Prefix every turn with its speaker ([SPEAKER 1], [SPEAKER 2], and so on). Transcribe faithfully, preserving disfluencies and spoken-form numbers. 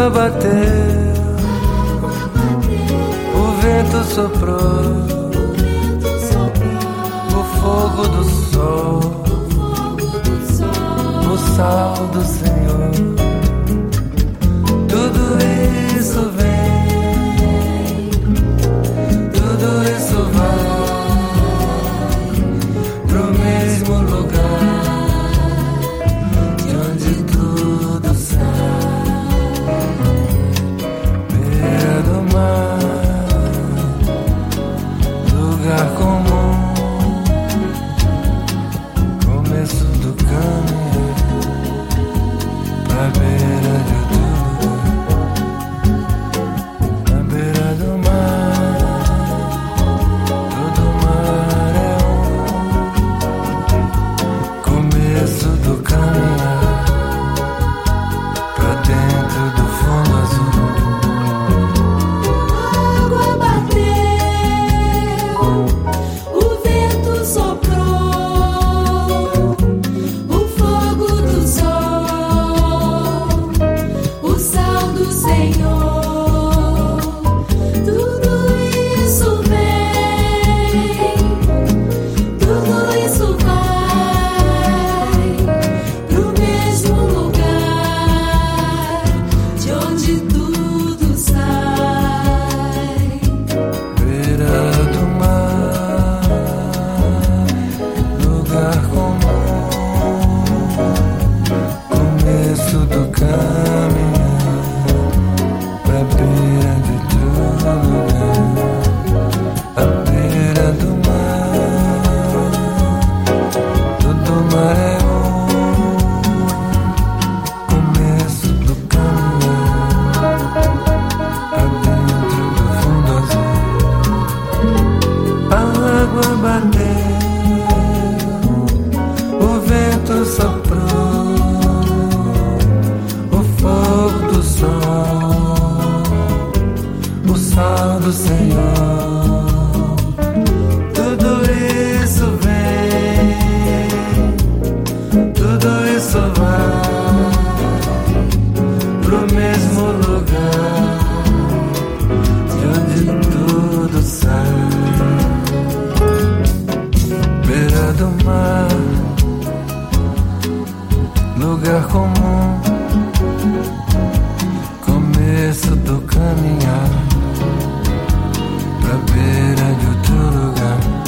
[SPEAKER 1] água bateu, o vento soprou, o fogo do sol, o sal do Senhor. Tudo isso vem, tudo isso vai pro mesmo lugar de onde tudo sai, beira do mar, lugar comum, começo do caminho pra beira de tudo, na beira do mar, todo mar é um começo do caminhar pra dentro do fundo azul.
[SPEAKER 2] Água bateu, o vento soprou, o fogo do sol, o sal do Senhor. Tudo isso vem, tudo isso vai pro mesmo lugar de onde tudo sai.
[SPEAKER 1] Beira do mar, lugar comum, começo do caminho pra beira de todo lugar. A beira do mar, todo mar é um começo do caminhar pra dentro do fundo azul. A água bateu, o vento soprou, o fogo do sol, o sal do Senhor. Tudo isso vem, tudo isso vai pro mesmo lugar de onde tudo sai. Beira do mar, lugar comum, começo do caminhar pra beira de outro lugar.